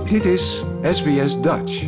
Dit is SBS Dutch.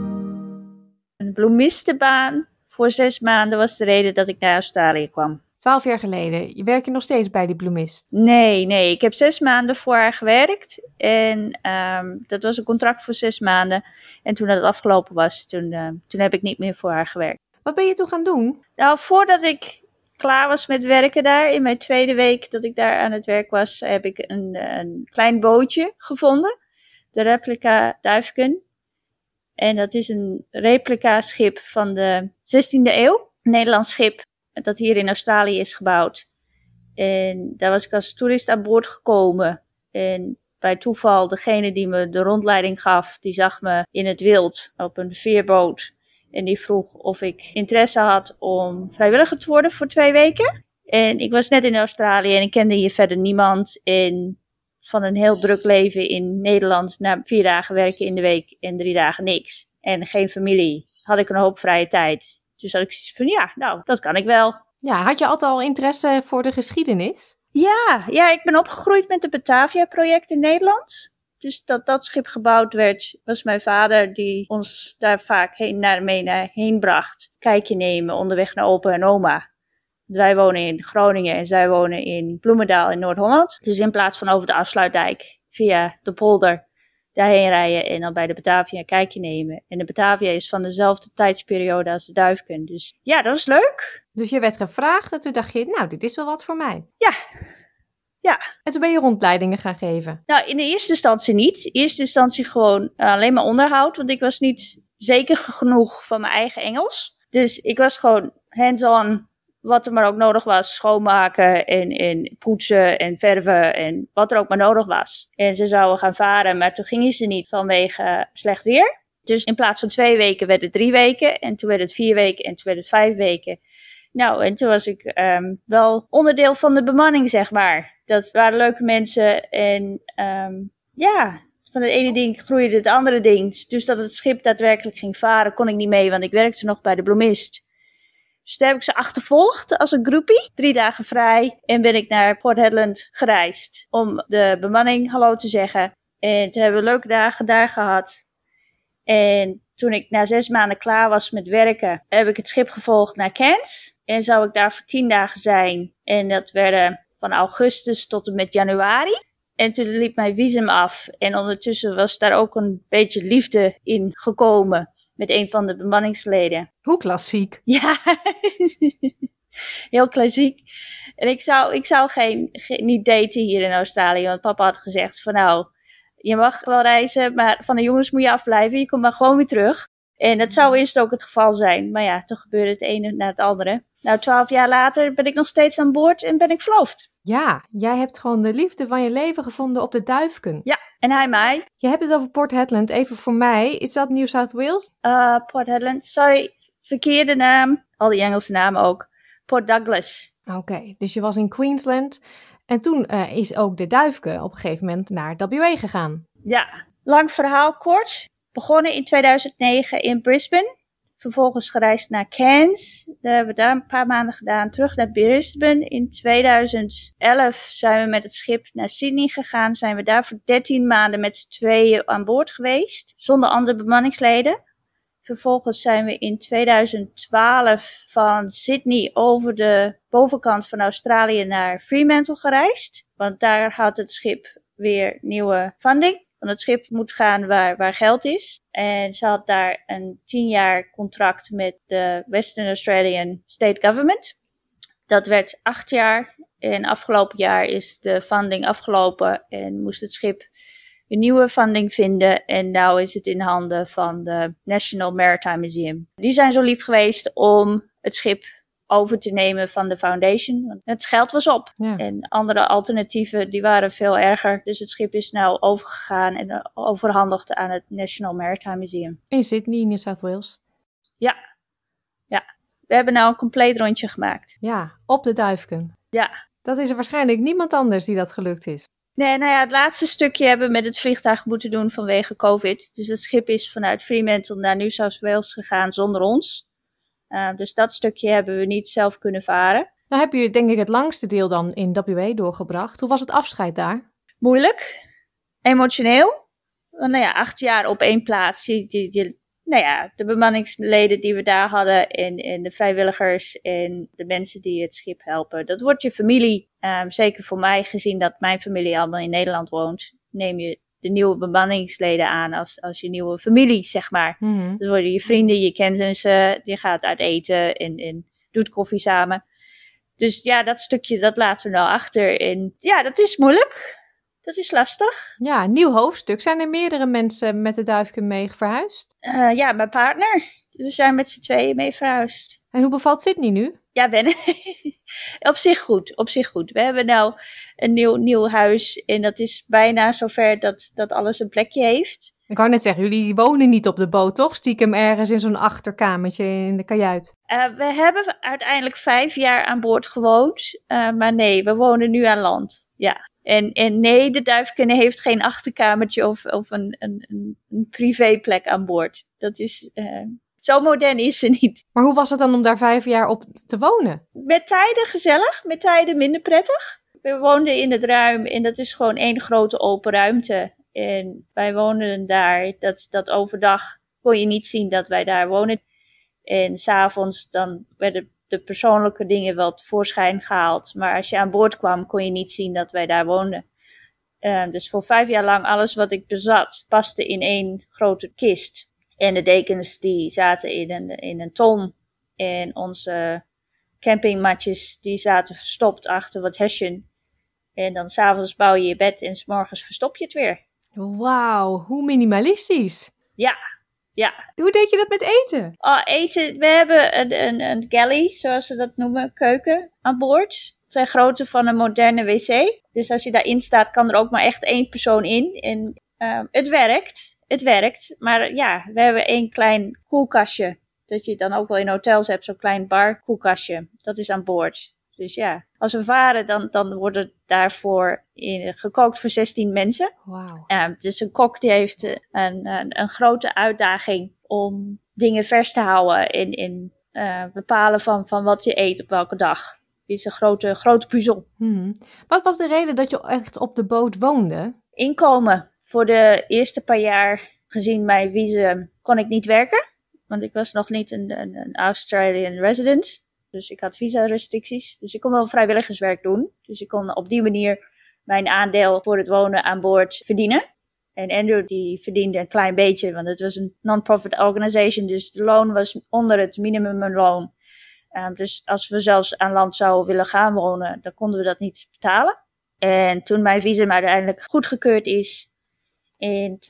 Een bloemistenbaan voor 6 maanden was de reden dat ik naar Australië kwam. 12 jaar geleden. Je werkt nog steeds bij die bloemist? Nee. Ik heb 6 maanden voor haar gewerkt. En dat was een contract voor 6 maanden. En toen dat afgelopen was, toen heb ik niet meer voor haar gewerkt. Wat ben je toen gaan doen? Nou, voordat ik klaar was met werken daar, in mijn tweede week dat ik daar aan het werk was, heb ik een klein bootje gevonden. De Replica Duifken. En dat is een replica schip van de 16e eeuw. Een Nederlands schip dat hier in Australië is gebouwd. En daar was ik als toerist aan boord gekomen. En bij toeval, degene die me de rondleiding gaf, die zag me in het wild op een veerboot. En die vroeg of ik interesse had om vrijwilliger te worden voor 2 weken. En ik was net in Australië en ik kende hier verder niemand. En van een heel druk leven in Nederland naar 4 dagen werken in de week en 3 dagen niks. En geen familie. Had ik een hoop vrije tijd. Dus had ik zoiets van, ja, nou, dat kan ik wel. Ja, had je altijd al interesse voor de geschiedenis? Ja, ik ben opgegroeid met het Batavia-project in Nederland. Dus dat schip gebouwd werd, was mijn vader die ons daar vaak mee heen bracht. Kijkje nemen onderweg naar opa en oma. Wij wonen in Groningen en zij wonen in Bloemendaal in Noord-Holland. Dus in plaats van over de Afsluitdijk via de polder daarheen rijden en dan bij de Batavia een kijkje nemen. En de Batavia is van dezelfde tijdsperiode als de Duifken. Dus ja, dat was leuk. Dus je werd gevraagd en toen dacht je, nou, dit is wel wat voor mij. Ja. En toen ben je rondleidingen gaan geven? Nou, in de eerste instantie niet. In eerste instantie gewoon alleen maar onderhoud. Want ik was niet zeker genoeg van mijn eigen Engels. Dus ik was gewoon hands-on. Wat er maar ook nodig was. Schoonmaken en poetsen en verven en wat er ook maar nodig was. En ze zouden gaan varen, maar toen gingen ze niet vanwege slecht weer. Dus in plaats van 2 weken werd het 3 weken. En toen werd het 4 weken en toen werd het 5 weken. Nou, en toen was ik wel onderdeel van de bemanning, zeg maar. Dat waren leuke mensen en van het ene ding groeide het andere ding. Dus dat het schip daadwerkelijk ging varen, kon ik niet mee, want ik werkte nog bij de bloemist. Dus toen heb ik ze achtervolgd als een groepie. 3 dagen vrij en ben ik naar Port Hedland gereisd om de bemanning hallo te zeggen. En toen hebben we leuke dagen daar gehad. En toen ik na 6 maanden klaar was met werken, heb ik het schip gevolgd naar Cairns. En zou ik daar voor 10 dagen zijn. En dat werden van augustus tot en met januari. En toen liep mijn visum af. En ondertussen was daar ook een beetje liefde in gekomen met een van de bemanningsleden. Hoe klassiek. Ja, heel klassiek. En ik zou niet daten hier in Australië. Want papa had gezegd van nou, je mag wel reizen, maar van de jongens moet je afblijven. Je komt maar gewoon weer terug. En dat zou eerst ook het geval zijn. Maar ja, toen gebeurde het ene na het andere. Nou, 12 jaar later ben ik nog steeds aan boord en ben ik verloofd. Ja, jij hebt gewoon de liefde van je leven gevonden op de Duifken. Ja, en hij mij. Je hebt het over Port Hedland. Even voor mij, is dat New South Wales? Port Hedland, sorry, verkeerde naam. Al die Engelse namen ook. Port Douglas. Oké, dus je was in Queensland. En toen is ook de Duifken op een gegeven moment naar WA gegaan. Ja, lang verhaal kort. Begonnen in 2009 in Brisbane. Vervolgens gereisd naar Cairns. Daar hebben we daar een paar maanden gedaan. Terug naar Brisbane. In 2011 zijn we met het schip naar Sydney gegaan. Zijn we daar voor 13 maanden met z'n tweeën aan boord geweest. Zonder andere bemanningsleden. Vervolgens zijn we in 2012 van Sydney over de bovenkant van Australië naar Fremantle gereisd. Want daar had het schip weer nieuwe funding. Want het schip moet gaan waar geld is. En ze had daar een 10 jaar contract met de Western Australian State Government. Dat werd 8 jaar. En afgelopen jaar is de funding afgelopen en moest het schip een nieuwe funding vinden. En nu is het in handen van de National Maritime Museum. Die zijn zo lief geweest om het schip over te nemen van de foundation. Want het geld was op. Ja. En andere alternatieven die waren veel erger. Dus het schip is nou overgegaan en overhandigd aan het National Maritime Museum. In Sydney, New South Wales. Ja. We hebben nou een compleet rondje gemaakt. Ja, op de Duifken. Ja. Dat is er waarschijnlijk niemand anders die dat gelukt is. Nee, nou ja, het laatste stukje hebben we met het vliegtuig moeten doen vanwege COVID. Dus het schip is vanuit Fremantle naar New South Wales gegaan zonder ons. Dus dat stukje hebben we niet zelf kunnen varen. Nou heb je denk ik het langste deel dan in WA doorgebracht. Hoe was het afscheid daar? Moeilijk. Emotioneel. 8 jaar op één plaats. De bemanningsleden die we daar hadden en de vrijwilligers en de mensen die het schip helpen. Dat wordt je familie. Zeker voor mij, gezien dat mijn familie allemaal in Nederland woont, neem je de nieuwe bemanningsleden aan als je nieuwe familie, zeg maar. Mhm. Dat worden je vrienden, je kennissen, je gaat uit eten en doet koffie samen. Dus ja, dat stukje, dat laten we nou achter. En ja, dat is moeilijk. Dat is lastig. Ja, nieuw hoofdstuk. Zijn er meerdere mensen met de Duifken mee verhuisd? Ja, mijn partner. We zijn met z'n tweeën mee verhuisd. En hoe bevalt Sydney nu? Ja, op zich goed. We hebben nou een nieuw huis en dat is bijna zover dat alles een plekje heeft. Ik wou net zeggen, jullie wonen niet op de boot, toch? Stiekem ergens in zo'n achterkamertje in de kajuit. We hebben uiteindelijk 5 jaar aan boord gewoond, maar nee, we wonen nu aan land. Ja. En nee, de Duifken heeft geen achterkamertje of een privéplek aan boord. Dat is, zo modern is ze niet. Maar hoe was het dan om daar 5 jaar op te wonen? Met tijden gezellig, met tijden minder prettig. We woonden in het ruim en dat is gewoon één grote open ruimte. En wij woonden daar, dat overdag kon je niet zien dat wij daar wonen. En 's avonds dan werden de persoonlijke dingen wel tevoorschijn gehaald. Maar als je aan boord kwam, kon je niet zien dat wij daar woonden. Dus voor 5 jaar lang alles wat ik bezat, paste in één grote kist. En de dekens die zaten in een ton. En onze campingmatjes die zaten verstopt achter wat hesjen. En dan 's avonds bouw je je bed en 's morgens verstop je het weer. Wauw, hoe minimalistisch. Ja. Hoe deed je dat met eten? Eten, we hebben een galley, zoals ze dat noemen, keuken aan boord. Ter grootte van een moderne wc. Dus als je daarin staat, kan er ook maar echt 1 persoon in. En het werkt. Maar ja, we hebben 1 klein koelkastje. Dat je dan ook wel in hotels hebt, zo'n klein bar koelkastje. Dat is aan boord. Dus ja, als we varen, dan wordt het daarvoor gekookt voor 16 mensen. Wauw. Dus een kok die heeft een grote uitdaging om dingen vers te houden en bepalen van wat je eet op welke dag. Het is een grote puzzel. Wat was de reden dat je echt op de boot woonde? Inkomen. Voor de eerste paar jaar, gezien mijn visum, kon ik niet werken. Want ik was nog niet een Australian resident. Dus ik had visa-restricties. Dus ik kon wel vrijwilligerswerk doen. Dus ik kon op die manier mijn aandeel voor het wonen aan boord verdienen. En Andrew die verdiende een klein beetje, want het was een non-profit organization. Dus de loon was onder het minimumloon. Dus als we zelfs aan land zouden willen gaan wonen, dan konden we dat niet betalen. En toen mijn visum uiteindelijk goedgekeurd is, in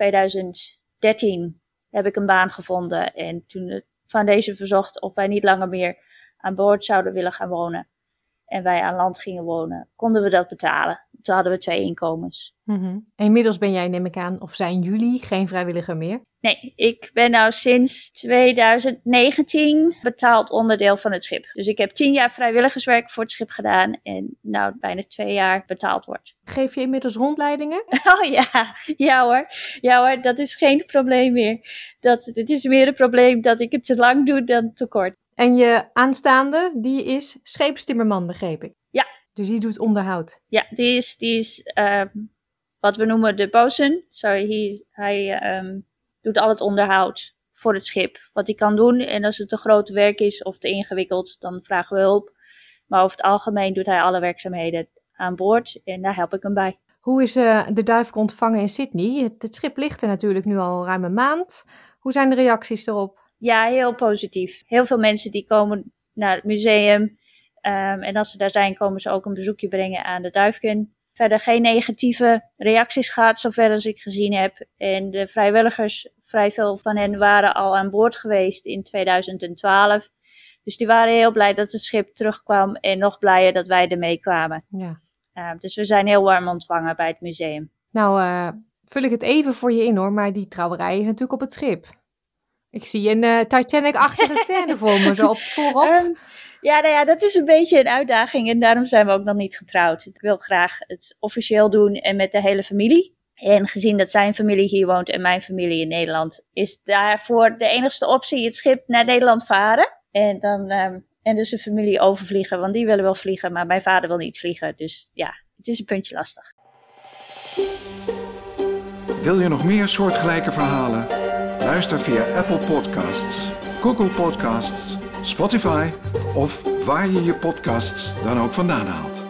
2013 heb ik een baan gevonden. En toen de foundation verzocht of wij niet langer meer aan boord zouden willen gaan wonen. En wij aan land gingen wonen, konden we dat betalen. Toen hadden we 2 inkomens. En inmiddels ben jij, neem ik aan, of zijn jullie geen vrijwilliger meer? Nee, ik ben nou sinds 2019 betaald onderdeel van het schip. Dus ik heb 10 jaar vrijwilligerswerk voor het schip gedaan en nou bijna 2 jaar betaald wordt. Geef je inmiddels rondleidingen? Oh ja hoor, dat is geen probleem meer. Het is meer een probleem dat ik het te lang doe dan te kort. En je aanstaande, die is scheepstimmerman, begreep ik? Ja. Dus die doet onderhoud? Ja, die is wat we noemen de bosun. Hij doet al het onderhoud voor het schip. Wat hij kan doen. En als het te groot werk is of te ingewikkeld, dan vragen we hulp. Maar over het algemeen doet hij alle werkzaamheden aan boord. En daar help ik hem bij. Hoe is de Duifken ontvangen in Sydney? Het schip ligt er natuurlijk nu al ruim een maand. Hoe zijn de reacties erop? Ja, heel positief. Heel veel mensen die komen naar het museum. En als ze daar zijn, komen ze ook een bezoekje brengen aan de Duifken. Verder geen negatieve reacties gehad, zover als ik gezien heb. En de vrijwilligers, vrij veel van hen waren al aan boord geweest in 2012. Dus die waren heel blij dat het schip terugkwam en nog blijer dat wij ermee kwamen. Ja. Dus we zijn heel warm ontvangen bij het museum. Nou, vul ik het even voor je in hoor, maar die trouwerij is natuurlijk op het schip. Ik zie een Titanic-achtige scène voor me, zo voorop. Ja, dat is een beetje een uitdaging en daarom zijn we ook nog niet getrouwd. Ik wil graag het officieel doen en met de hele familie. En gezien dat zijn familie hier woont en mijn familie in Nederland, is daarvoor de enigste optie het schip naar Nederland varen. En dan en dus de familie overvliegen, want die willen wel vliegen, maar mijn vader wil niet vliegen. Dus ja, het is een puntje lastig. Wil je nog meer soortgelijke verhalen? Luister via Apple Podcasts, Google Podcasts, Spotify of waar je je podcasts dan ook vandaan haalt.